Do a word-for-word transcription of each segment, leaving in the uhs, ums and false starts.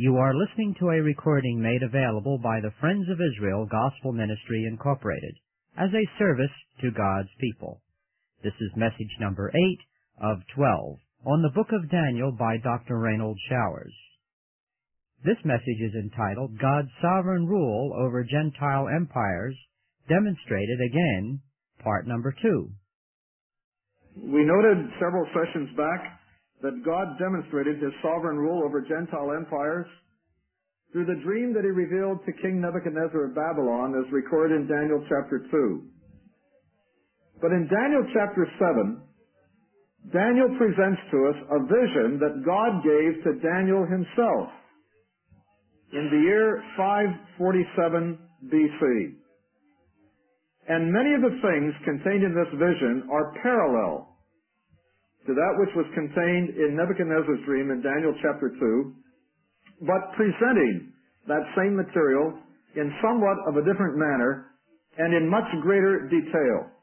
You are listening to a recording made available by the Friends of Israel Gospel Ministry, Incorporated, as a service to God's people. This is message number eight of twelve on the book of Daniel by Doctor Reynold Showers. This message is entitled, God's Sovereign Rule Over Gentile Empires, Demonstrated Again, part number two. We noted several sessions back that God demonstrated His sovereign rule over Gentile empires through the dream that He revealed to King Nebuchadnezzar of Babylon, as recorded in Daniel chapter two. But in Daniel chapter seven, Daniel presents to us a vision that God gave to Daniel himself in the year five forty-seven B C. And many of the things contained in this vision are parallel to that which was contained in Nebuchadnezzar's dream in Daniel chapter two, but presenting that same material in somewhat of a different manner and in much greater detail.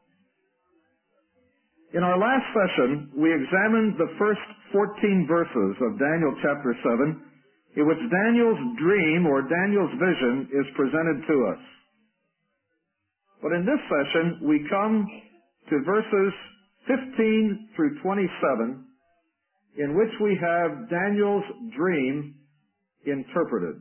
In our last session, we examined the first fourteen verses of Daniel chapter seven, in which Daniel's dream or Daniel's vision is presented to us. But in this session, we come to verses fifteen through twenty-seven, in which we have Daniel's dream interpreted.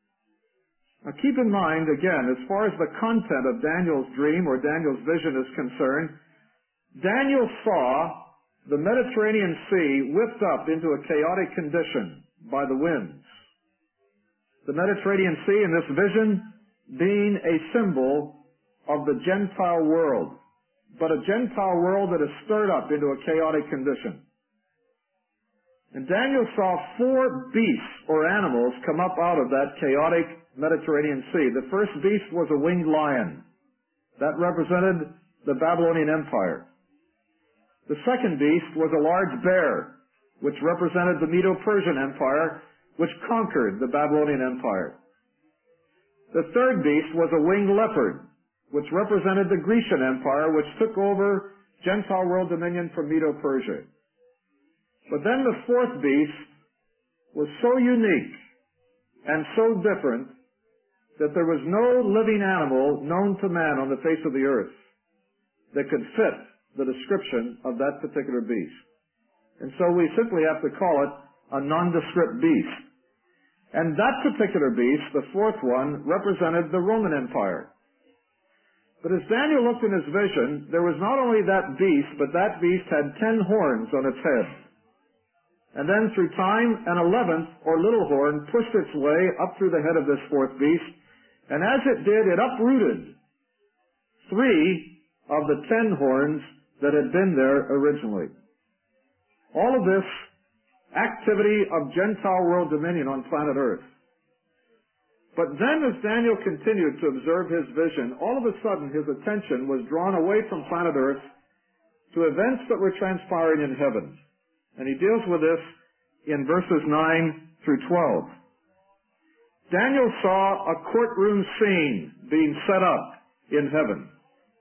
Now keep in mind, again, as far as the content of Daniel's dream or Daniel's vision is concerned, Daniel saw the Mediterranean Sea whipped up into a chaotic condition by the winds. The Mediterranean Sea in this vision being a symbol of the Gentile world, but a Gentile world that is stirred up into a chaotic condition. And Daniel saw four beasts or animals come up out of that chaotic Mediterranean Sea. The first beast was a winged lion. That represented the Babylonian Empire. The second beast was a large bear, which represented the Medo-Persian Empire, which conquered the Babylonian Empire. The third beast was a winged leopard, which represented the Grecian Empire, which took over Gentile world dominion from Medo-Persia. But then the fourth beast was so unique and so different that there was no living animal known to man on the face of the earth that could fit the description of that particular beast. And so we simply have to call it a nondescript beast. And that particular beast, the fourth one, represented the Roman Empire. But as Daniel looked in his vision, there was not only that beast, but that beast had ten horns on its head. And then through time, an eleventh or little horn pushed its way up through the head of this fourth beast, and as it did, it uprooted three of the ten horns that had been there originally. All of this activity of Gentile world dominion on planet Earth. But then as Daniel continued to observe his vision, all of a sudden his attention was drawn away from planet Earth to events that were transpiring in heaven. And he deals with this in verses nine through twelve. Daniel saw a courtroom scene being set up in heaven.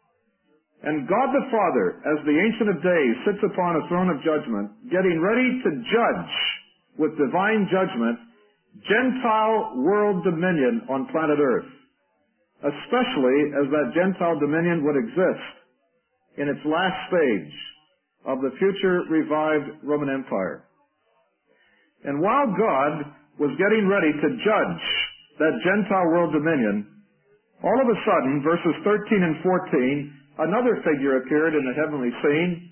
And God the Father, as the Ancient of Days, sits upon a throne of judgment, getting ready to judge with divine judgment Gentile world dominion on planet Earth, especially as that Gentile dominion would exist in its last stage of the future revived Roman Empire. And while God was getting ready to judge that Gentile world dominion, all of a sudden, verses thirteen and fourteen, another figure appeared in the heavenly scene,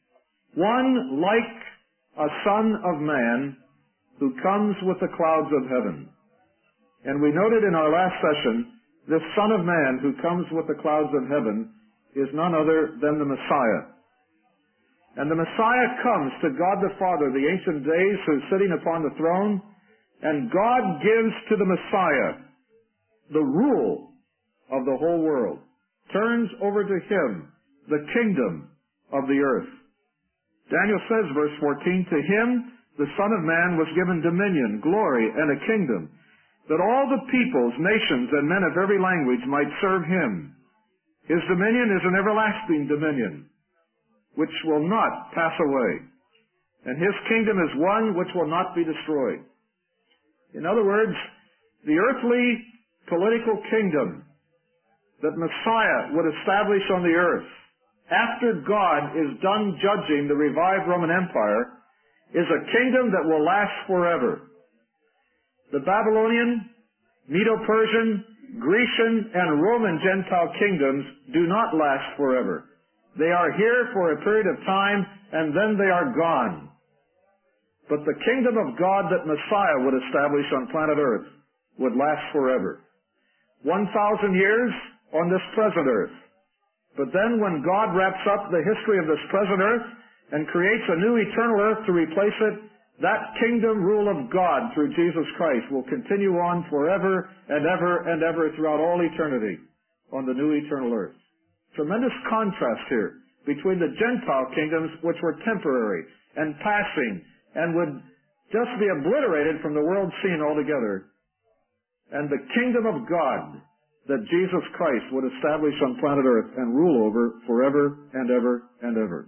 one like a son of man who comes with the clouds of heaven. And we noted in our last session, this Son of Man who comes with the clouds of heaven is none other than the Messiah. And the Messiah comes to God the Father, the Ancient of Days, who's sitting upon the throne, and God gives to the Messiah the rule of the whole world, turns over to Him the kingdom of the earth. Daniel says, verse fourteen, to Him the Son of Man was given dominion, glory, and a kingdom, that all the peoples, nations, and men of every language might serve Him. His dominion is an everlasting dominion, which will not pass away. And His kingdom is one which will not be destroyed. In other words, the earthly political kingdom that Messiah would establish on the earth after God is done judging the revived Roman Empire is a kingdom that will last forever. The Babylonian, Medo-Persian, Grecian, and Roman Gentile kingdoms do not last forever. They are here for a period of time, and then they are gone. But the kingdom of God that Messiah would establish on planet Earth would last forever. One thousand years on this present Earth. But then when God wraps up the history of this present Earth and creates a new eternal Earth to replace it, that kingdom rule of God through Jesus Christ will continue on forever and ever and ever throughout all eternity on the new eternal Earth. Tremendous contrast here between the Gentile kingdoms, which were temporary and passing and would just be obliterated from the world scene altogether, and the kingdom of God that Jesus Christ would establish on planet Earth and rule over forever and ever and ever.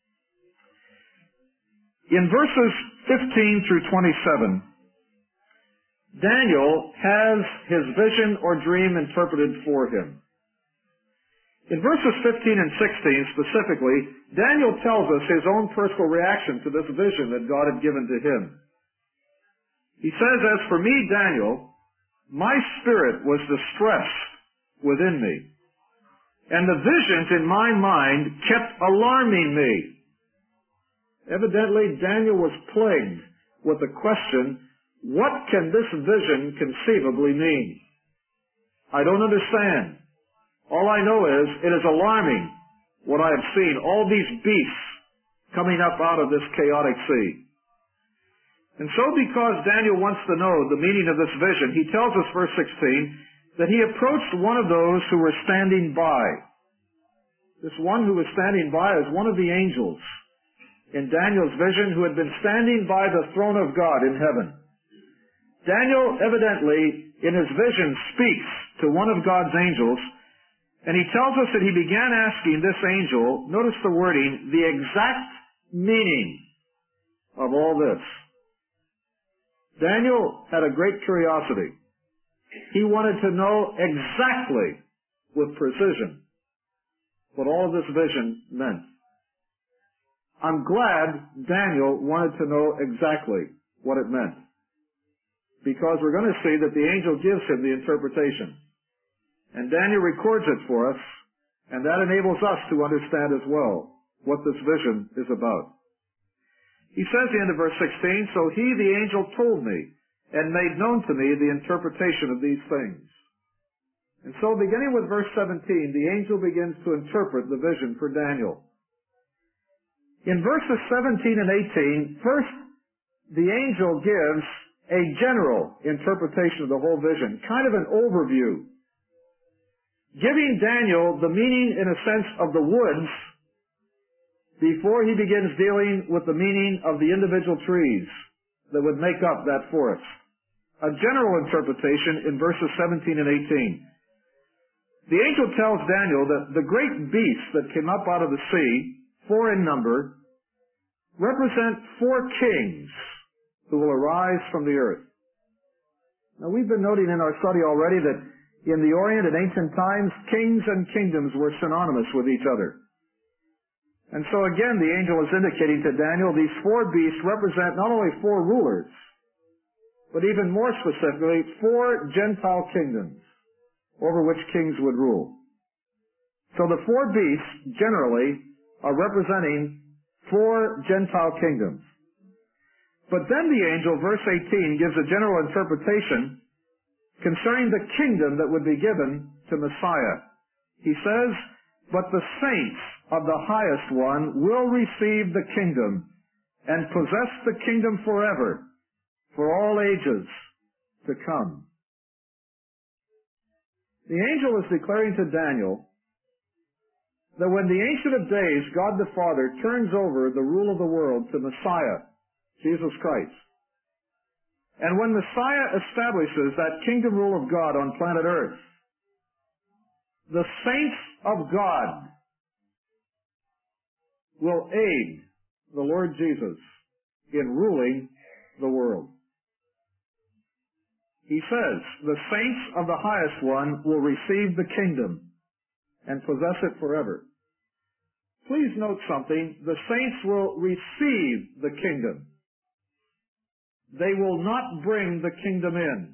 In verses fifteen through twenty-seven, Daniel has his vision or dream interpreted for him. In verses fifteen and sixteen specifically, Daniel tells us his own personal reaction to this vision that God had given to him. He says, "As for me, Daniel, my spirit was distressed within me, and the visions in my mind kept alarming me." Evidently, Daniel was plagued with the question, what can this vision conceivably mean? I don't understand. All I know is it is alarming what I have seen, all these beasts coming up out of this chaotic sea. And so because Daniel wants to know the meaning of this vision, he tells us, verse sixteen, that he approached one of those who were standing by. This one who was standing by is one of the angels in Daniel's vision who had been standing by the throne of God in heaven. Daniel evidently, in his vision, speaks to one of God's angels, and he tells us that he began asking this angel, notice the wording, the exact meaning of all this. Daniel had a great curiosity. He wanted to know exactly, with precision, what all this vision meant. I'm glad Daniel wanted to know exactly what it meant, because we're going to see that the angel gives him the interpretation. And Daniel records it for us, and that enables us to understand as well what this vision is about. He says at the end of verse sixteen, "So he, the angel, told me and made known to me the interpretation of these things." And so beginning with verse seventeen, the angel begins to interpret the vision for Daniel. In verses seventeen and eighteen, first, the angel gives a general interpretation of the whole vision, kind of an overview, giving Daniel the meaning, in a sense, of the woods before he begins dealing with the meaning of the individual trees that would make up that forest. A general interpretation in verses seventeen and eighteen. The angel tells Daniel that the great beasts that came up out of the sea, four in number, represent four kings who will arise from the earth. Now, we've been noting in our study already that in the Orient in ancient times, kings and kingdoms were synonymous with each other. And so again, the angel is indicating to Daniel these four beasts represent not only four rulers, but even more specifically, four Gentile kingdoms over which kings would rule. So the four beasts generally are representing four Gentile kingdoms. But then the angel, verse eighteen, gives a general interpretation concerning the kingdom that would be given to Messiah. He says, "But the saints of the highest one will receive the kingdom and possess the kingdom forever, for all ages to come." The angel is declaring to Daniel that when the Ancient of Days, God the Father, turns over the rule of the world to Messiah, Jesus Christ, and when Messiah establishes that kingdom rule of God on planet Earth, the saints of God will aid the Lord Jesus in ruling the world. says, the saints of the highest one will receive the kingdom and possess it forever. Please note something. The saints will receive the kingdom. They will not bring the kingdom in.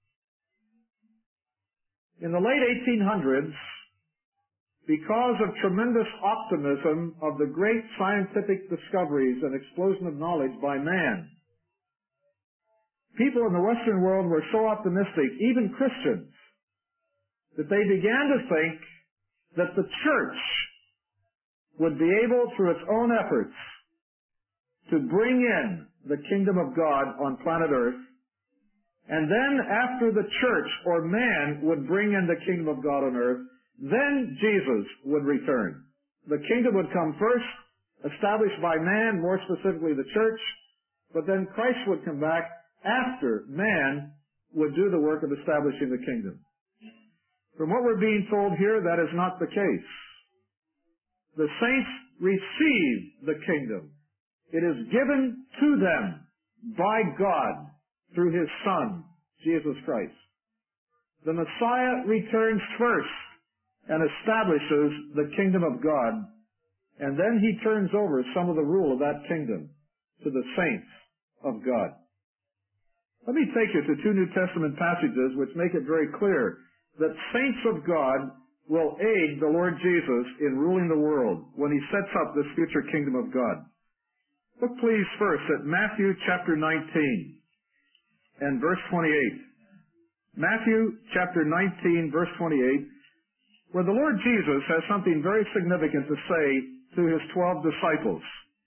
In the late eighteen hundreds, because of tremendous optimism of the great scientific discoveries and explosion of knowledge by man, people in the Western world were so optimistic, even Christians, that they began to think that the church would be able, through its own efforts, to bring in the kingdom of God on planet Earth, and then after the church or man would bring in the kingdom of God on earth, then Jesus would return. The kingdom would come first, established by man, more specifically the church, but then Christ would come back after man would do the work of establishing the kingdom. From what we're being told here, that is not the case. The saints receive the kingdom. It is given to them by God through His Son, Jesus Christ. The Messiah returns first and establishes the kingdom of God, and then He turns over some of the rule of that kingdom to the saints of God. Let me take you to two New Testament passages which make it very clear that saints of God will aid the Lord Jesus in ruling the world when He sets up this future kingdom of God. Look please first at Matthew chapter nineteen and verse twenty-eight. Matthew chapter nineteen, verse twenty-eight, where the Lord Jesus has something very significant to say to His twelve disciples.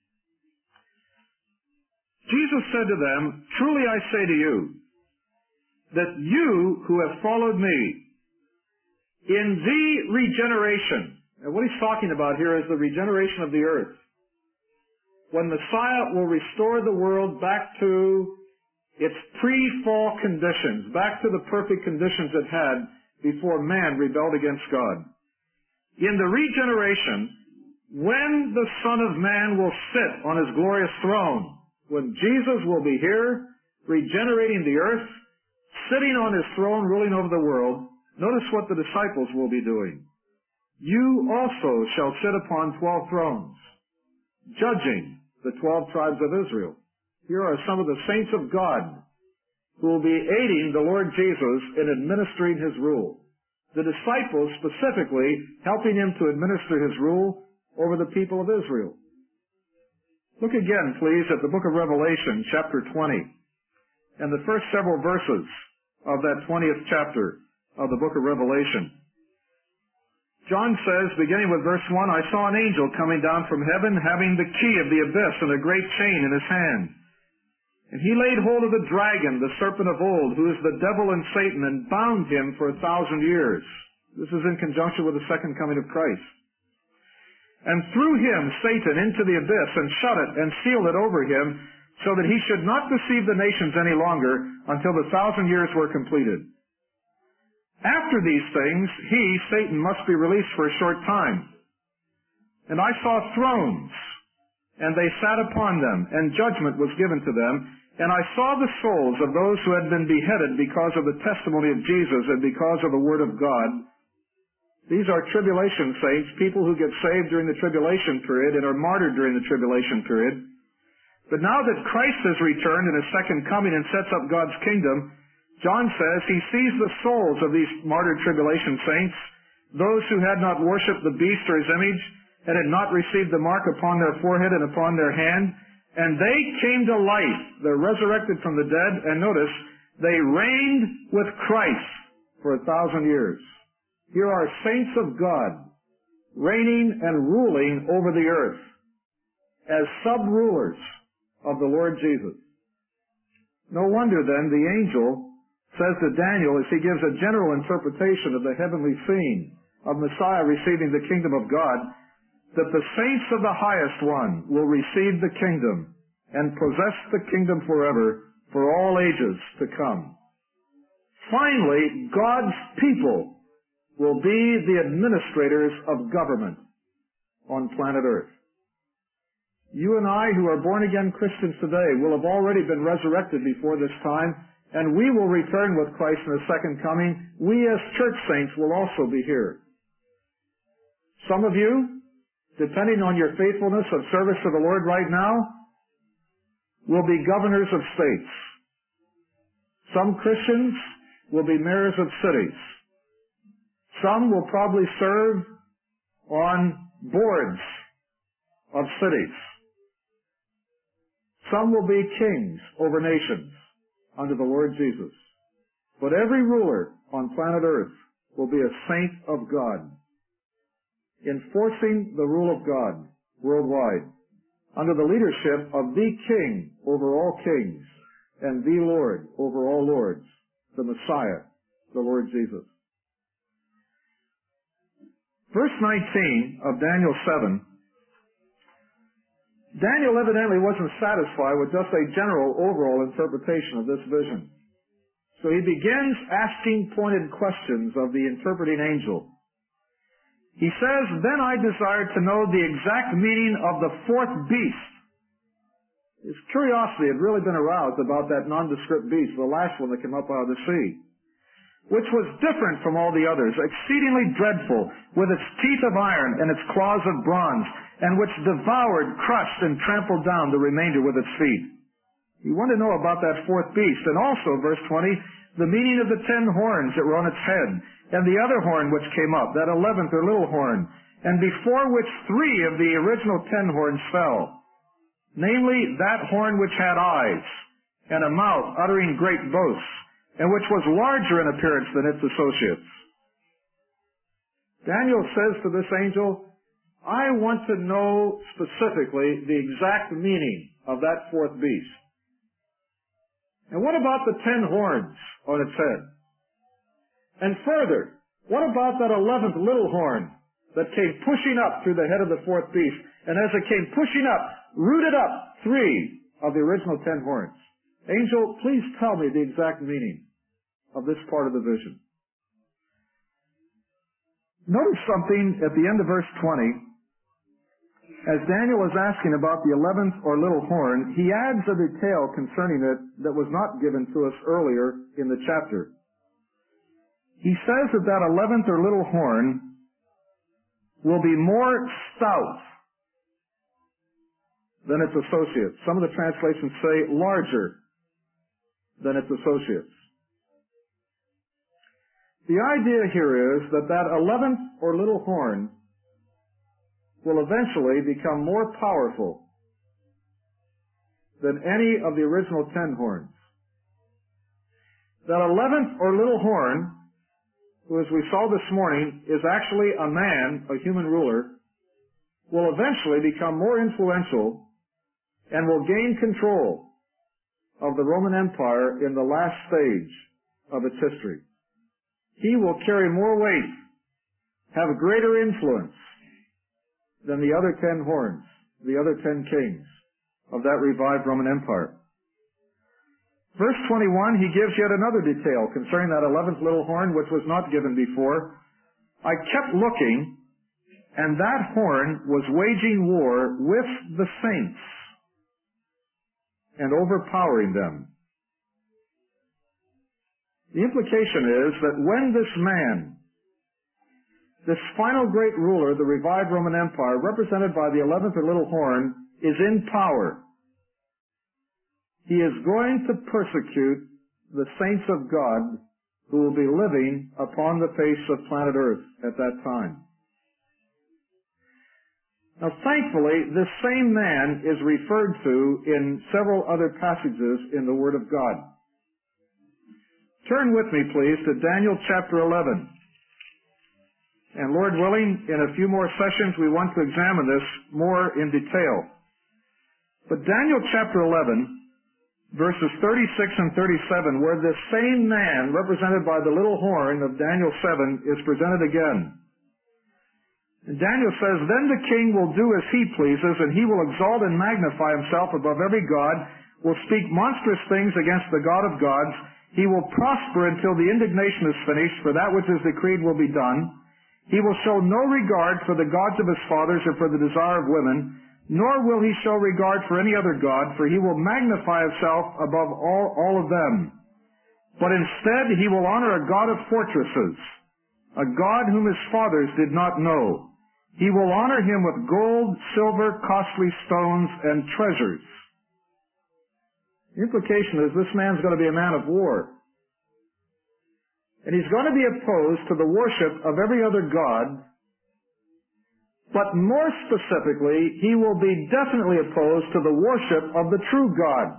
Jesus said to them, "Truly I say to you, that you who have followed me, in the regeneration," and what He's talking about here is the regeneration of the earth, when Messiah will restore the world back to its pre-fall conditions, back to the perfect conditions it had before man rebelled against God. In the regeneration, when the Son of Man will sit on His glorious throne, when Jesus will be here, regenerating the earth, sitting on His throne, ruling over the world, notice what the disciples will be doing. You also shall sit upon twelve thrones, judging the twelve tribes of Israel. Here are some of the saints of God who will be aiding the Lord Jesus in administering His rule. The disciples specifically helping Him to administer His rule over the people of Israel. Look again, please, at the book of Revelation, chapter twenty, and the first several verses of that twentieth chapter of the book of Revelation. John says, beginning with verse one, "I saw an angel coming down from heaven, having the key of the abyss and a great chain in his hand. And he laid hold of the dragon, the serpent of old, who is the devil and Satan, and bound him for a thousand years." This is in conjunction with the second coming of Christ. "And threw him, Satan, into the abyss, and shut it, and sealed it over him, so that he should not deceive the nations any longer, until the thousand years were completed. After these things, he, Satan, must be released for a short time. And I saw thrones, and they sat upon them, and judgment was given to them. And I saw the souls of those who had been beheaded because of the testimony of Jesus and because of the word of God." These are tribulation saints, people who get saved during the tribulation period and are martyred during the tribulation period. But now that Christ has returned in His second coming and sets up God's kingdom, John says he sees the souls of these martyred tribulation saints, those who had not worshipped the beast or his image, and had not received the mark upon their forehead and upon their hand, and they came to life. They're resurrected from the dead, and notice, they reigned with Christ for a thousand years. Here are saints of God, reigning and ruling over the earth as sub-rulers of the Lord Jesus. No wonder then the angel says to Daniel, as he gives a general interpretation of the heavenly scene of Messiah receiving the kingdom of God, that the saints of the highest one will receive the kingdom and possess the kingdom forever for all ages to come. Finally, God's people will be the administrators of government on planet Earth. You and I, who are born-again Christians today, will have already been resurrected before this time and we will return with Christ in the second coming. We as church saints will also be here. Some of you, depending on your faithfulness of service to the Lord right now, will be governors of states. Some Christians will be mayors of cities. Some will probably serve on boards of cities. Some will be kings over nations under the Lord Jesus. But every ruler on planet Earth will be a saint of God, enforcing the rule of God worldwide under the leadership of the King over all kings and the Lord over all lords, the Messiah, the Lord Jesus. Verse nineteen of Daniel seven, Daniel evidently wasn't satisfied with just a general overall interpretation of this vision. So he begins asking pointed questions of the interpreting angel. He says, "Then I desired to know the exact meaning of the fourth beast." His curiosity had really been aroused about that nondescript beast, the last one that came up out of the sea, which was different from all the others, exceedingly dreadful, with its teeth of iron and its claws of bronze, and which devoured, crushed, and trampled down the remainder with its feet. He wanted to know about that fourth beast, and also, verse twenty, the meaning of the ten horns that were on its head, and the other horn which came up, that eleventh or little horn, and before which three of the original ten horns fell, namely that horn which had eyes, and a mouth uttering great boasts, and which was larger in appearance than its associates. Daniel says to this angel, I want to know specifically the exact meaning of that fourth beast. And what about the ten horns on its head? And further, what about that eleventh little horn that came pushing up through the head of the fourth beast, and as it came pushing up, rooted up three of the original ten horns? Angel, please tell me the exact meaning of this part of the vision. Notice something at the end of verse twenty. As Daniel is asking about the eleventh or little horn, he adds a detail concerning it that was not given to us earlier in the chapter. He says that that eleventh or little horn will be more stout than its associates. Some of the translations say larger than its associates. The idea here is that that eleventh or little horn will eventually become more powerful than any of the original ten horns. That eleventh or little horn, who as we saw this morning is actually a man, a human ruler, will eventually become more influential and will gain control of the Roman Empire in the last stage of its history. He will carry more weight, have greater influence than the other ten horns, the other ten kings of that revived Roman Empire. Verse twenty-one, he gives yet another detail concerning that eleventh little horn, which was not given before. I kept looking, and that horn was waging war with the saints and overpowering them. The implication is that when this man, this final great ruler, the revived Roman Empire, represented by the eleventh or little horn, is in power, he is going to persecute the saints of God who will be living upon the face of planet Earth at that time. Now, thankfully, this same man is referred to in several other passages in the Word of God. Turn with me, please, to Daniel chapter eleven. And Lord willing, in a few more sessions, we want to examine this more in detail. But Daniel chapter eleven, verses thirty-six and thirty-seven, where this same man, represented by the little horn of Daniel seven, is presented again. And Daniel says, Then the king will do as he pleases, and he will exalt and magnify himself above every god, will speak monstrous things against the God of gods. He will prosper until the indignation is finished, for that which is decreed will be done. He will show no regard for the gods of his fathers or for the desire of women, nor will he show regard for any other god, for he will magnify himself above all, all of them. But instead he will honor a God of fortresses, a God whom his fathers did not know. He will honor him with gold, silver, costly stones, and treasures. The implication is this man's going to be a man of war. And he's going to be opposed to the worship of every other god. But more specifically, he will be definitely opposed to the worship of the true God.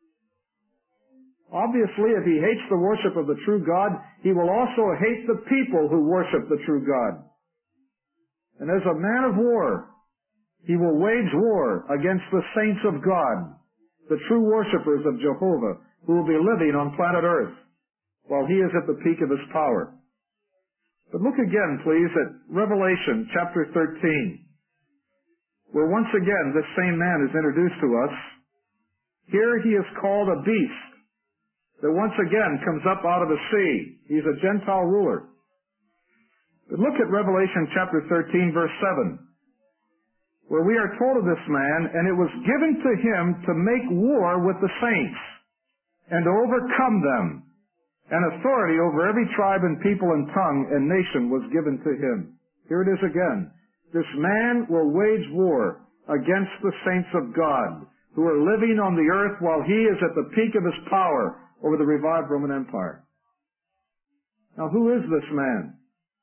Obviously, if he hates the worship of the true God, he will also hate the people who worship the true God. And as a man of war, he will wage war against the saints of God, the true worshipers of Jehovah, who will be living on planet Earth while he is at the peak of his power. But look again, please, at Revelation chapter thirteen, where once again this same man is introduced to us. Here he is called a beast that once again comes up out of the sea. He's a Gentile ruler. But look at Revelation chapter thirteen, verse seven, where we are told of this man, and it was given to him to make war with the saints and to overcome them. And authority over every tribe and people and tongue and nation was given to him. Here it is again. This man will wage war against the saints of God who are living on the earth while he is at the peak of his power over the revived Roman Empire. Now, who is this man?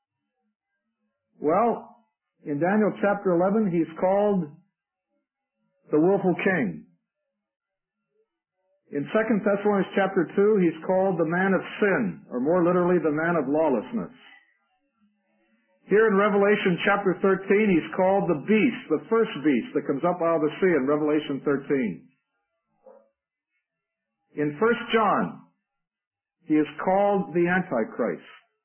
Well, in Daniel chapter eleven, he's called the willful king. In Second Thessalonians chapter two, he's called the man of sin, or more literally, the man of lawlessness. Here in Revelation chapter thirteen, he's called the beast, the first beast that comes up out of the sea in Revelation thirteen. In First John, he is called the Antichrist.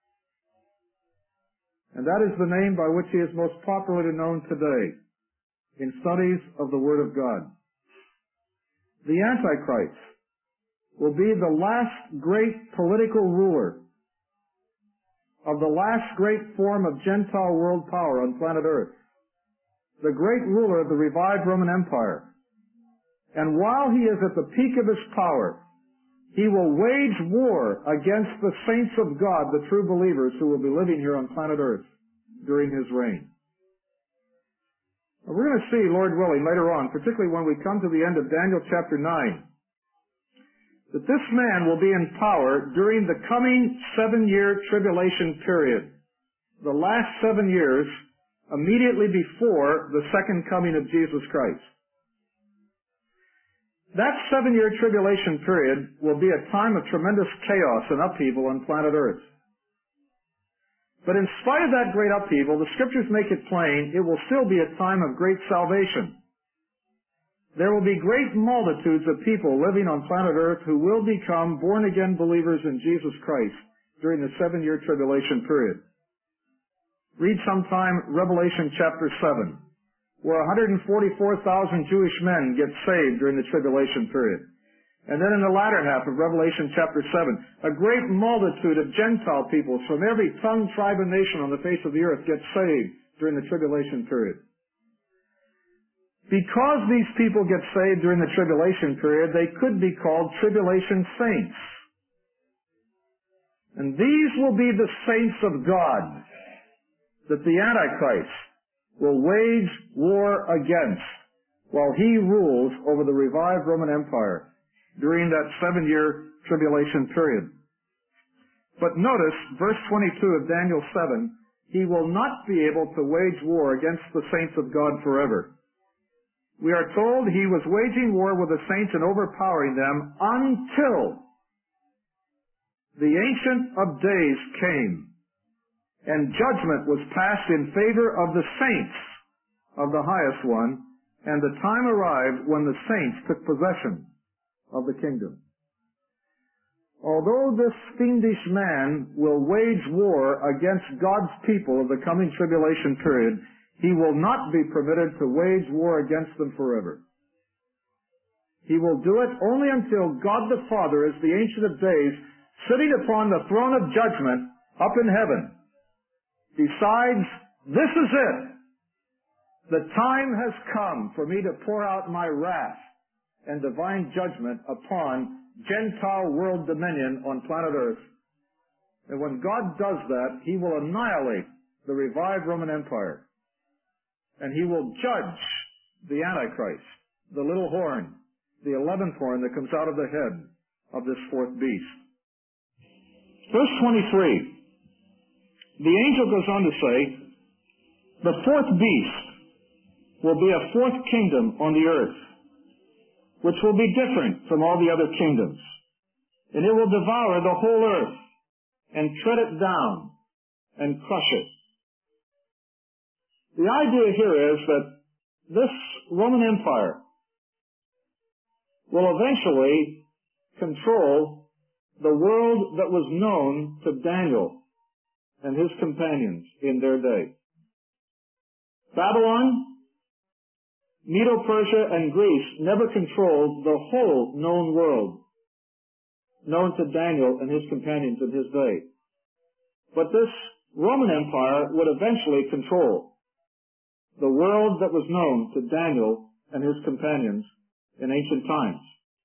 And that is the name by which he is most popularly known today in studies of the Word of God. The Antichrist will be the last great political ruler of the last great form of Gentile world power on planet Earth, the great ruler of the revived Roman Empire. And while he is at the peak of his power, he will wage war against the saints of God, the true believers who will be living here on planet Earth during his reign. Now, we're going to see, Lord willing, later on, particularly when we come to the end of Daniel chapter nine, that this man will be in power during the coming seven-year tribulation period, the last seven years immediately before the second coming of Jesus Christ. That seven-year tribulation period will be a time of tremendous chaos and upheaval on planet Earth. But in spite of that great upheaval, the Scriptures make it plain it will still be a time of great salvation. There will be great multitudes of people living on planet Earth who will become born-again believers in Jesus Christ during the seven-year tribulation period. Read sometime Revelation chapter seven, where one hundred forty-four thousand Jewish men get saved during the tribulation period. And then in the latter half of Revelation chapter seven, a great multitude of Gentile peoples from every tongue, tribe, and nation on the face of the earth get saved during the tribulation period. Because these people get saved during the tribulation period, they could be called tribulation saints. And these will be the saints of God that the Antichrist will wage war against while he rules over the revived Roman Empire during that seven-year tribulation period. But notice, verse twenty-two of Daniel seven, he will not be able to wage war against the saints of God forever. We are told he was waging war with the saints and overpowering them until the Ancient of Days came and judgment was passed in favor of the saints of the highest one, and the time arrived when the saints took possession of the kingdom. Although this fiendish man will wage war against God's people of the coming tribulation period, he will not be permitted to wage war against them forever. He will do it only until God the Father, as the Ancient of Days, sitting upon the throne of judgment up in heaven, decides, this is it. The time has come for me to pour out my wrath and divine judgment upon Gentile world dominion on planet Earth. And when God does that, He will annihilate the revived Roman Empire. And He will judge the Antichrist, the little horn, the eleventh horn that comes out of the head of this fourth beast. Verse twenty-three, the angel goes on to say, the fourth beast will be a fourth kingdom on the earth, which will be different from all the other kingdoms. And it will devour the whole earth and tread it down and crush it. The idea here is that this Roman Empire will eventually control the world that was known to Daniel and his companions in their day. Babylon, Medo-Persia, and Greece never controlled the whole known world, known to Daniel and his companions in his day. But this Roman Empire would eventually control the world that was known to Daniel and his companions in ancient times.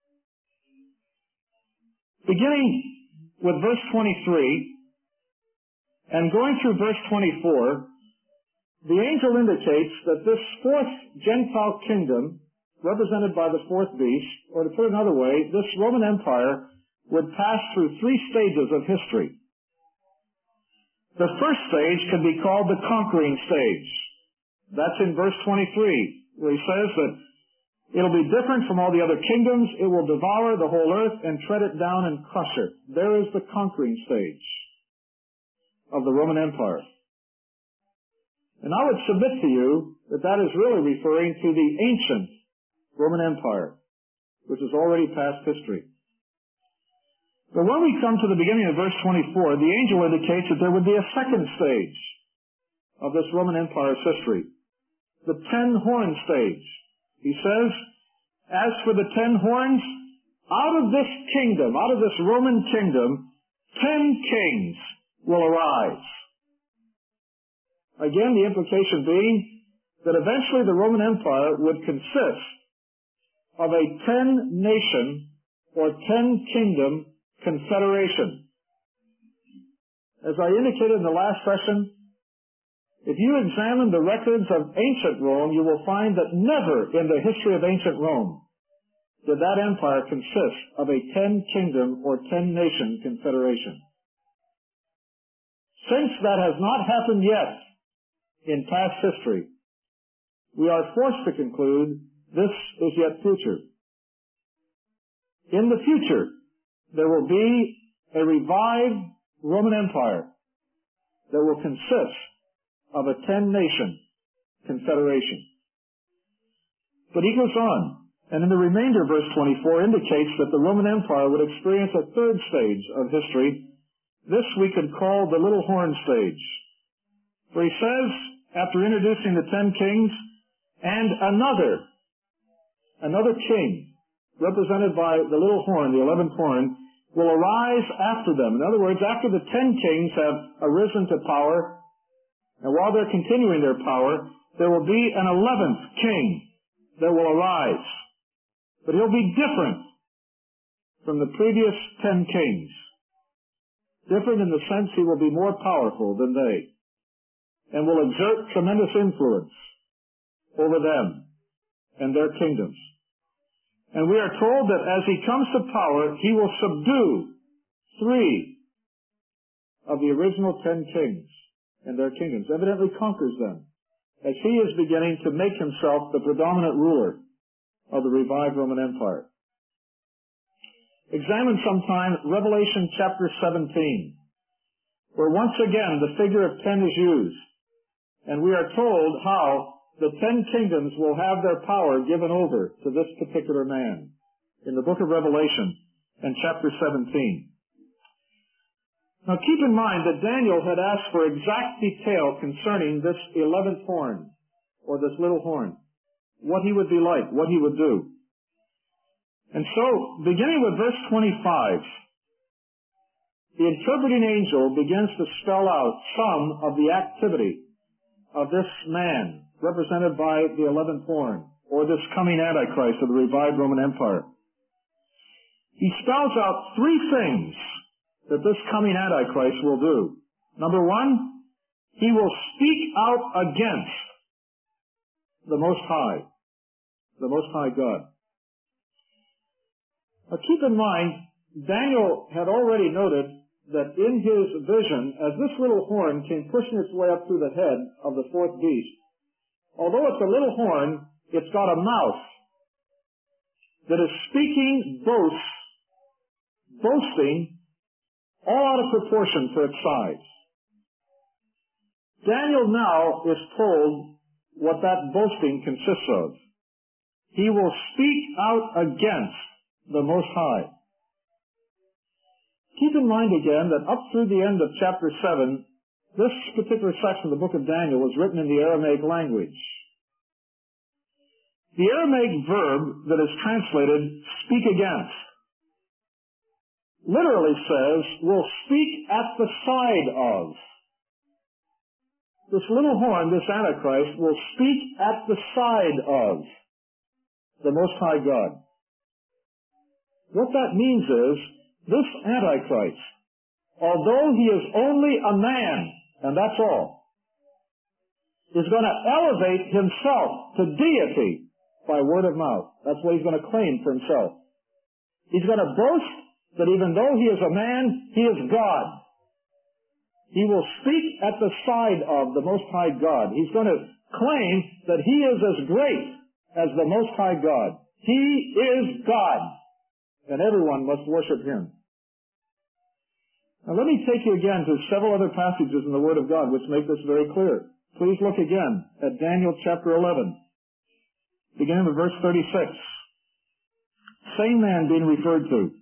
Beginning with verse twenty-three and going through verse twenty-four, the angel indicates that this fourth Gentile kingdom, represented by the fourth beast, or to put it another way, this Roman Empire would pass through three stages of history. The first stage can be called the conquering stage. That's in verse twenty-three, where he says that it'll be different from all the other kingdoms. It will devour the whole earth and tread it down and crush it. There is the conquering stage of the Roman Empire. And I would submit to you that that is really referring to the ancient Roman Empire, which is already past history. But when we come to the beginning of verse twenty-four, the angel indicates that there would be a second stage of this Roman Empire's history, the ten horn stage. He says, as for the ten horns, out of this kingdom, out of this Roman kingdom, ten kings will arise. Again, the implication being that eventually the Roman Empire would consist of a ten-nation or ten-kingdom confederation. As I indicated in the last session, if you examine the records of ancient Rome, you will find that never in the history of ancient Rome did that empire consist of a ten-kingdom or ten-nation confederation. Since that has not happened yet in past history, we are forced to conclude this is yet future. In the future, there will be a revived Roman Empire that will consist of a ten-nation confederation. But he goes on, and in the remainder of verse twenty-four indicates that the Roman Empire would experience a third stage of history. This we could call the little horn stage. For he says, after introducing the ten kings, and another, another king, represented by the little horn, the eleventh horn, will arise after them. In other words, after the ten kings have arisen to power, and while they're continuing their power, there will be an eleventh king that will arise. But he'll be different from the previous ten kings. Different in the sense he will be more powerful than they, and will exert tremendous influence over them and their kingdoms. And we are told that as he comes to power, he will subdue three of the original ten kings and their kingdoms, evidently conquers them, as he is beginning to make himself the predominant ruler of the revived Roman Empire. Examine sometime Revelation chapter seventeen, where once again the figure of ten is used, and we are told how the ten kingdoms will have their power given over to this particular man in the book of Revelation and chapter seventeen. Now keep in mind that Daniel had asked for exact detail concerning this eleventh horn, or this little horn, what he would be like, what he would do. And so, beginning with verse twenty-five, the interpreting angel begins to spell out some of the activity of this man, represented by the eleventh horn, or this coming Antichrist of the revived Roman Empire. he spells out three things that this coming Antichrist will do. Number one, he will speak out against the Most High, the Most High God. Now keep in mind, Daniel had already noted that in his vision, as this little horn came pushing its way up through the head of the fourth beast, although it's a little horn, it's got a mouth that is speaking boasts, boasting, all out of proportion for its size. Daniel now is told what that boasting consists of. He will speak out against the Most High. Keep in mind again that up through the end of chapter seven, this particular section of the book of Daniel was written in the Aramaic language. The Aramaic verb that is translated speak against literally says will speak at the side of. This little horn, this Antichrist, will speak at the side of the Most High God. What that means is, this Antichrist, although he is only a man, and that's all, is going to elevate himself to deity by word of mouth. That's what he's going to claim for himself. He's going to boast that even though he is a man, he is God. He will speak at the side of the Most High God. He's going to claim that he is as great as the Most High God. He is God, and everyone must worship him. Now let me take you again to several other passages in the Word of God which make this very clear. Please look again at Daniel chapter eleven, beginning with verse thirty-six. Same man being referred to.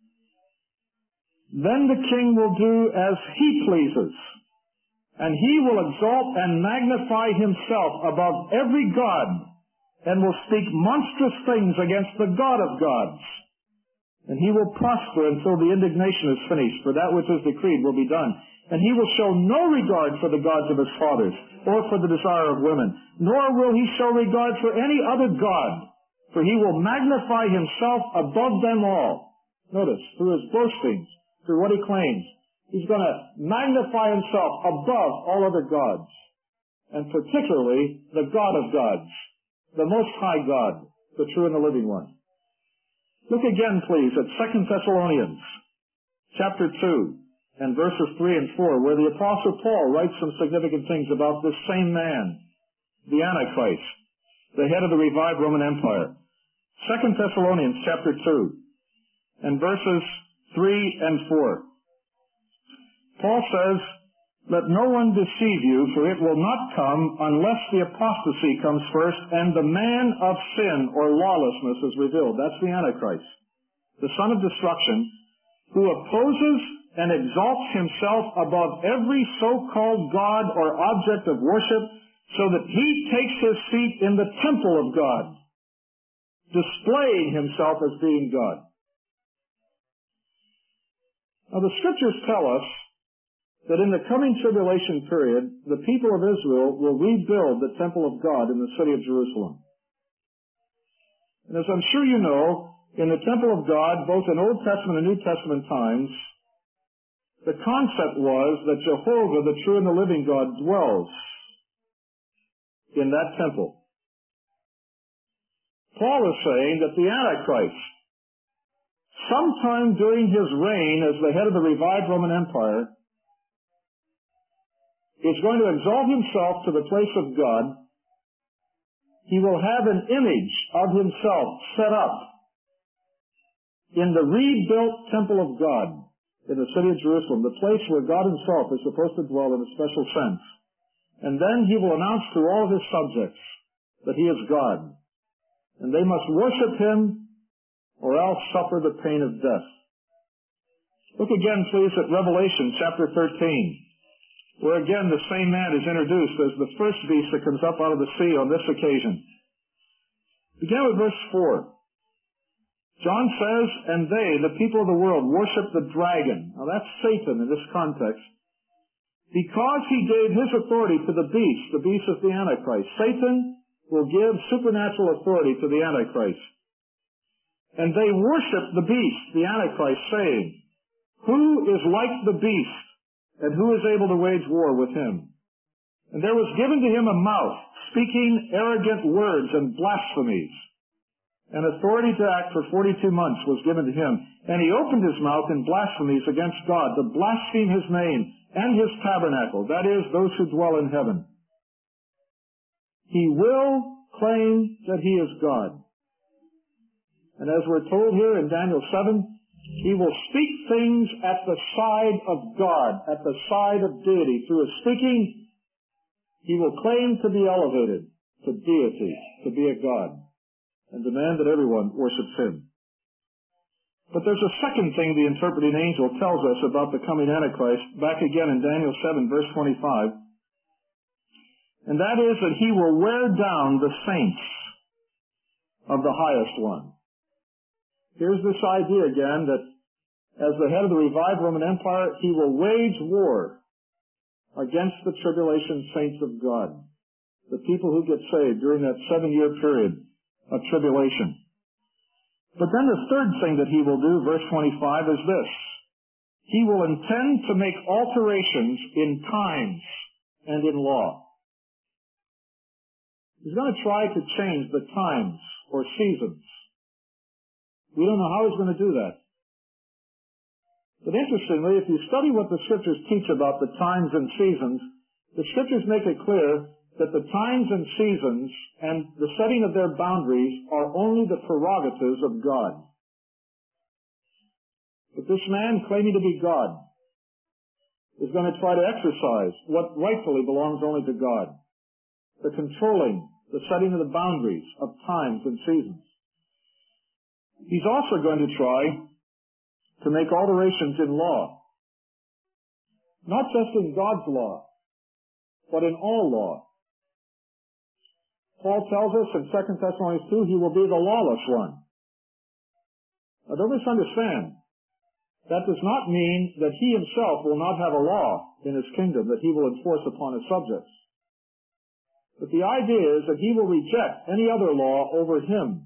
Then the king will do as he pleases, and he will exalt and magnify himself above every god, and will speak monstrous things against the God of gods. And he will prosper until the indignation is finished, for that which is decreed will be done. And he will show no regard for the gods of his fathers, or for the desire of women, nor will he show regard for any other god, for he will magnify himself above them all. Notice, through his boastings, through what he claims, he's going to magnify himself above all other gods, and particularly the God of gods, the Most High God, the true and the living one. Look again, please, at Second Thessalonians chapter two and verses three and four, where the Apostle Paul writes some significant things about this same man, the Antichrist, the head of the revived Roman Empire. Second Thessalonians chapter two and verses three and four. Paul says, "Let no one deceive you, for it will not come unless the apostasy comes first, and the man of sin or lawlessness is revealed." That's the Antichrist, the son of destruction, who opposes and exalts himself above every so-called God or object of worship, so that he takes his seat in the temple of God, displaying himself as being God. Now the scriptures tell us that in the coming tribulation period, the people of Israel will rebuild the temple of God in the city of Jerusalem. And as I'm sure you know, in the temple of God, both in Old Testament and New Testament times, the concept was that Jehovah, the true and the living God, dwells in that temple. Paul is saying that the Antichrist, sometime during his reign as the head of the revived Roman Empire, is going to exalt himself to the place of God. He will have an image of himself set up in the rebuilt temple of God in the city of Jerusalem, the place where God himself is supposed to dwell in a special sense. And then he will announce to all of his subjects that he is God, and they must worship him or else suffer the pain of death. Look again, please, at Revelation chapter thirteen, where again the same man is introduced as the first beast that comes up out of the sea on this occasion. Begin with verse four. John says, "And they, the people of the world, worship the dragon." Now that's Satan in this context. Because he gave his authority to the beast, the beast is the Antichrist. Satan will give supernatural authority to the Antichrist. And they worshiped the beast, the Antichrist, saying, "Who is like the beast, and who is able to wage war with him?" And there was given to him a mouth, speaking arrogant words and blasphemies. And authority to act for forty-two months was given to him. And he opened his mouth in blasphemies against God, to blaspheme his name and his tabernacle, that is, those who dwell in heaven. He will claim that he is God. And as we're told here in Daniel seven, he will speak things at the side of God, at the side of deity. Through his speaking, he will claim to be elevated to deity, to be a God, and demand that everyone worships him. But there's a second thing the interpreting angel tells us about the coming Antichrist, back again in Daniel seven, verse twenty-five. And that is that he will wear down the saints of the highest one. Here's this idea again that as the head of the revived Roman Empire, he will wage war against the tribulation saints of God, the people who get saved during that seven-year period of tribulation. But then the third thing that he will do, verse twenty-five, is this. He will intend to make alterations in times and in law. He's going to try to change the times or seasons. We don't know how he's going to do that. But interestingly, if you study what the Scriptures teach about the times and seasons, the Scriptures make it clear that the times and seasons and the setting of their boundaries are only the prerogatives of God. But this man, claiming to be God, is going to try to exercise what rightfully belongs only to God, the controlling, the setting of the boundaries of times and seasons. He's also going to try to make alterations in law. Not just in God's law, but in all law. Paul tells us in Second Thessalonians two, he will be the lawless one. Now don't misunderstand. That does not mean that he himself will not have a law in his kingdom that he will enforce upon his subjects. But the idea is that he will reject any other law over him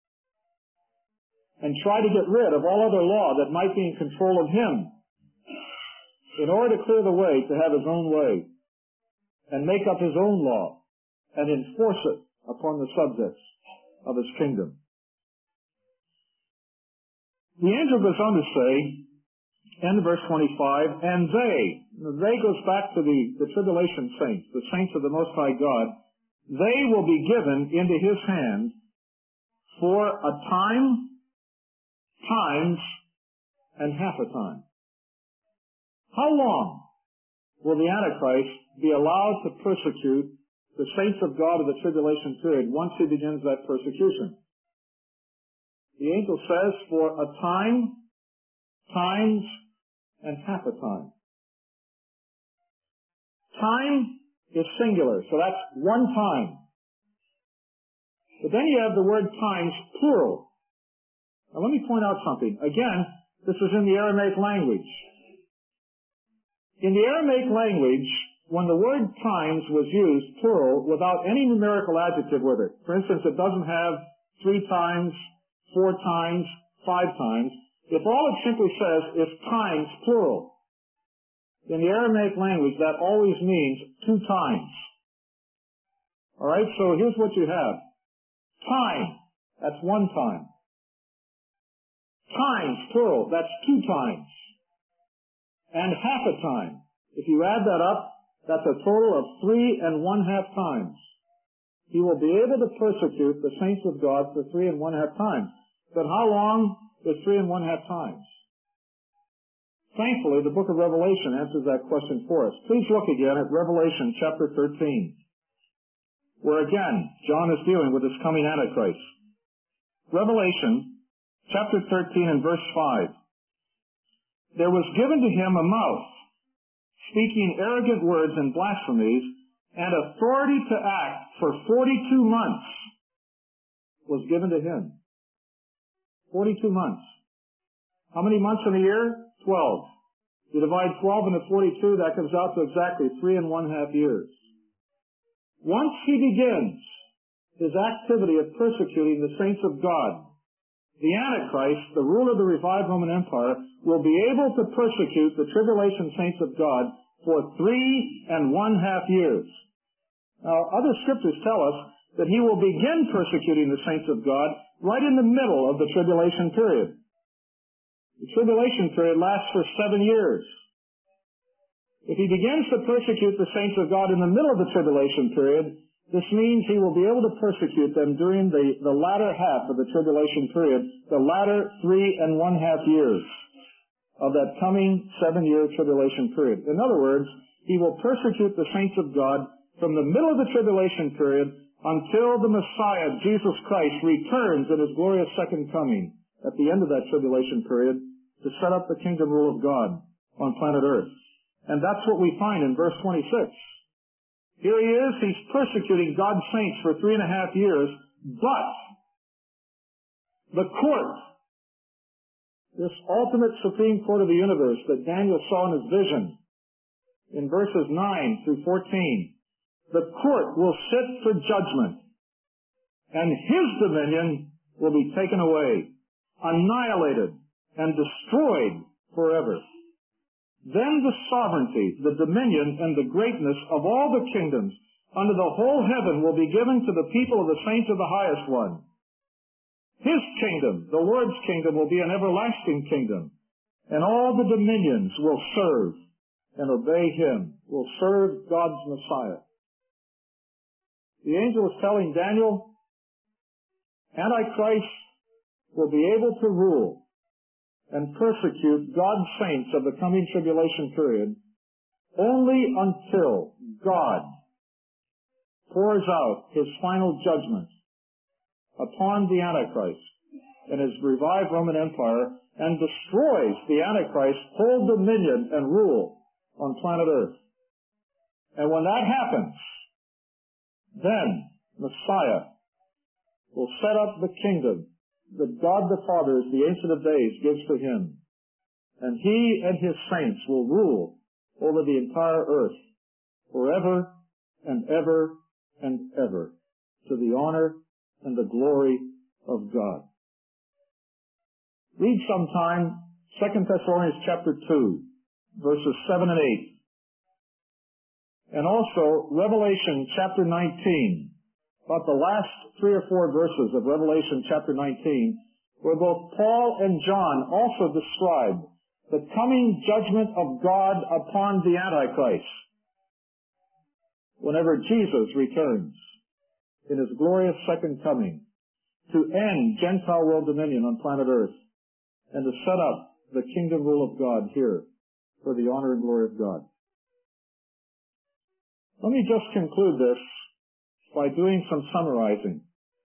and try to get rid of all other law that might be in control of him in order to clear the way to have his own way and make up his own law and enforce it upon the subjects of his kingdom. The angel goes on to say, in verse twenty-five, and they, they goes back to the, the tribulation saints, the saints of the Most High God, they will be given into his hand for a time, times, and half a time. How long will the Antichrist be allowed to persecute the saints of God of the tribulation period once he begins that persecution? The angel says for a time, times, and half a time. Time is singular, so that's one time. But then you have the word times, plural. Now let me point out something. Again, this is in the Aramaic language. In the Aramaic language, when the word times was used, plural, without any numerical adjective with it, for instance, it doesn't have three times, four times, five times, if all it simply says is times, plural, in the Aramaic language, that always means two times. Alright, so here's what you have. Time, that's one time. Times, plural, that's two times. And half a time. If you add that up, that's a total of three and one half times. He will be able to persecute the saints of God for three and one half times. But how long is three and one half times? Thankfully, the book of Revelation answers that question for us. Please look again at Revelation chapter thirteen, where again, John is dealing with this coming Antichrist. Revelation chapter thirteen and verse five. There was given to him a mouth, speaking arrogant words and blasphemies, and authority to act for forty-two months was given to him. forty-two months. How many months in a year? Twelve. You divide twelve into forty-two, that comes out to exactly three and one half years. Once he begins his activity of persecuting the saints of God the Antichrist, the ruler of the revived Roman Empire, will be able to persecute the tribulation saints of God for three and one half years. Now, other scriptures tell us that he will begin persecuting the saints of God right in the middle of the tribulation period. The tribulation period lasts for seven years. If he begins to persecute the saints of God in the middle of the tribulation period, this means he will be able to persecute them during the, the latter half of the tribulation period, the latter three and one half years of that coming seven-year tribulation period. In other words, he will persecute the saints of God from the middle of the tribulation period until the Messiah, Jesus Christ, returns in his glorious second coming at the end of that tribulation period to set up the kingdom rule of God on planet Earth. And that's what we find in verse twenty-six. Here he is, he's persecuting God's saints for three and a half years, but the court, this ultimate supreme court of the universe that Daniel saw in his vision, in verses nine through fourteen, the court will sit for judgment, and his dominion will be taken away, annihilated, and destroyed forever. Then the sovereignty, the dominion, and the greatness of all the kingdoms under the whole heaven will be given to the people of the saints of the highest one. His kingdom, the Lord's kingdom, will be an everlasting kingdom, and all the dominions will serve and obey him, will serve God's Messiah. The angel is telling Daniel, Antichrist will be able to rule and persecute God's saints of the coming tribulation period only until God pours out his final judgment upon the Antichrist and his revived Roman Empire and destroys the Antichrist's whole dominion and rule on planet Earth. And when that happens, then Messiah will set up the kingdom that God the Father, as the Ancient of Days, gives to him. And he and his saints will rule over the entire earth forever and ever and ever to the honor and the glory of God. Read sometime Second Thessalonians chapter two, verses seven and eight. And also Revelation chapter nineteen. About the last three or four verses of Revelation chapter nineteen, where both Paul and John also describe the coming judgment of God upon the Antichrist whenever Jesus returns in his glorious second coming to end Gentile world dominion on planet Earth and to set up the kingdom rule of God here for the honor and glory of God. Let me just conclude this by doing some summarizing.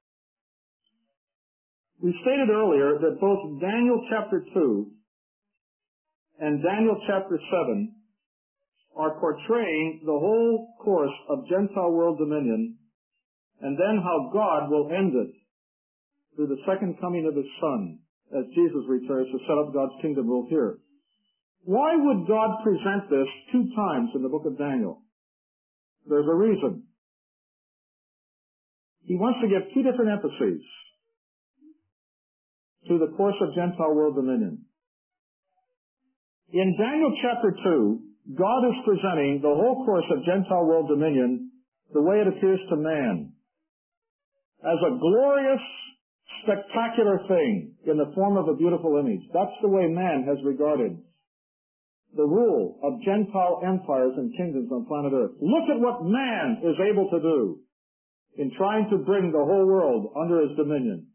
We stated earlier that both Daniel chapter two and Daniel chapter seven are portraying the whole course of Gentile world dominion and then how God will end it through the second coming of his Son as Jesus returns to set up God's kingdom rule here. Why would God present this two times in the book of Daniel? There's a reason. He wants to give two different emphases to the course of Gentile world dominion. In Daniel chapter two, God is presenting the whole course of Gentile world dominion the way it appears to man, as a glorious, spectacular thing in the form of a beautiful image. That's the way man has regarded the rule of Gentile empires and kingdoms on planet Earth. Look at what man is able to do in trying to bring the whole world under his dominion.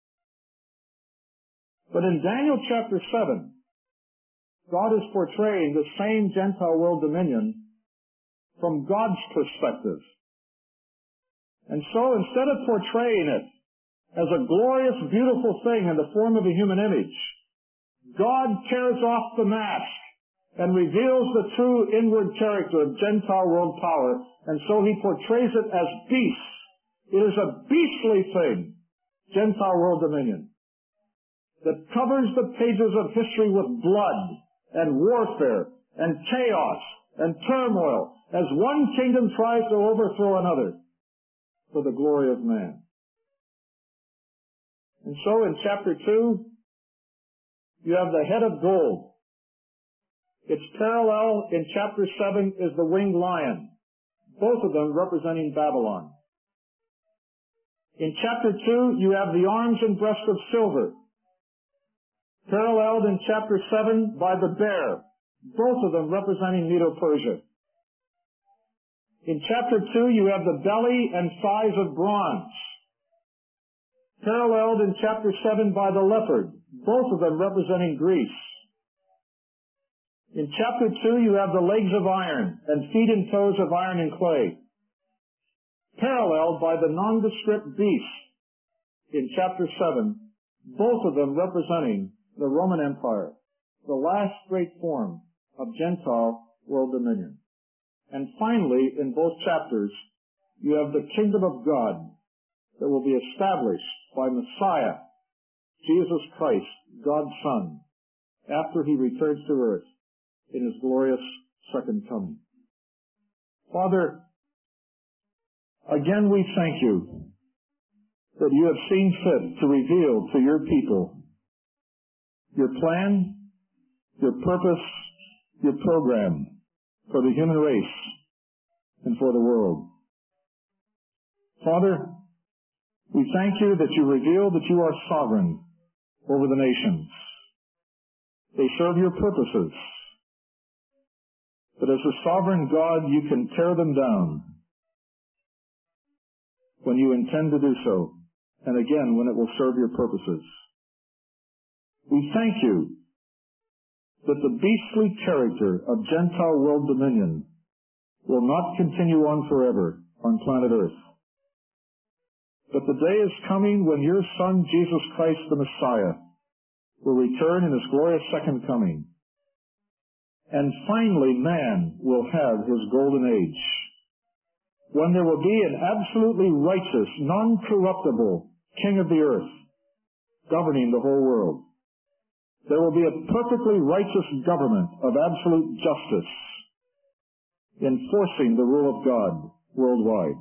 But in Daniel chapter seven, God is portraying the same Gentile world dominion from God's perspective. And so instead of portraying it as a glorious, beautiful thing in the form of a human image, God tears off the mask and reveals the true inward character of Gentile world power, and so he portrays it as beasts. It is a beastly thing, Gentile world dominion, that covers the pages of history with blood and warfare and chaos and turmoil as one kingdom tries to overthrow another for the glory of man. And so in chapter two, you have the head of gold. Its parallel in chapter seven is the winged lion, both of them representing Babylon. In chapter two, you have the arms and breast of silver, paralleled in chapter seven by the bear, both of them representing Medo-Persia. In chapter two, you have the belly and thighs of bronze, paralleled in chapter seven by the leopard, both of them representing Greece. In chapter two, you have the legs of iron and feet and toes of iron and clay, paralleled by the nondescript beast in chapter seven, both of them representing the Roman Empire, the last great form of Gentile world dominion. And finally, in both chapters, you have the kingdom of God that will be established by Messiah, Jesus Christ, God's Son, after he returns to earth in his glorious second coming. Father, again we thank you that you have seen fit to reveal to your people your plan, your purpose, your program for the human race and for the world. Father, we thank you that you reveal that you are sovereign over the nations. They serve your purposes. But as a sovereign God, you can tear them down when you intend to do so, and again when it will serve your purposes. We thank you that the beastly character of Gentile world dominion will not continue on forever on planet Earth. But the day is coming when your Son, Jesus Christ the Messiah, will return in his glorious second coming. And finally man will have his golden age, when there will be an absolutely righteous, non-corruptible king of the earth governing the whole world. There will be a perfectly righteous government of absolute justice enforcing the rule of God worldwide.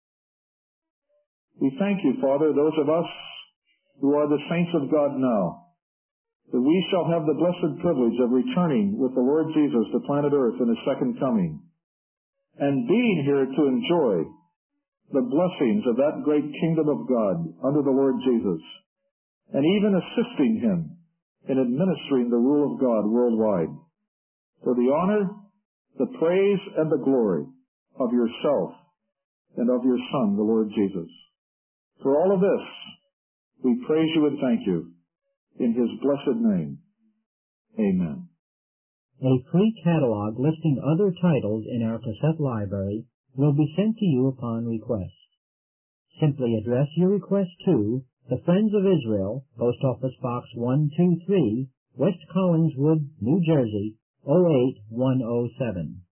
We thank you, Father, those of us who are the saints of God now, that we shall have the blessed privilege of returning with the Lord Jesus to planet Earth in his second coming, and being here to enjoy the blessings of that great kingdom of God under the Lord Jesus, and even assisting him in administering the rule of God worldwide, for the honor, the praise, and the glory of yourself and of your Son, the Lord Jesus. For all of this, we praise you and thank you in his blessed name. Amen. A free catalog listing other titles in our cassette library will be sent to you upon request. Simply address your request to The Friends of Israel, Post Office Box one two three, West Collingswood, New Jersey, oh eight one oh seven.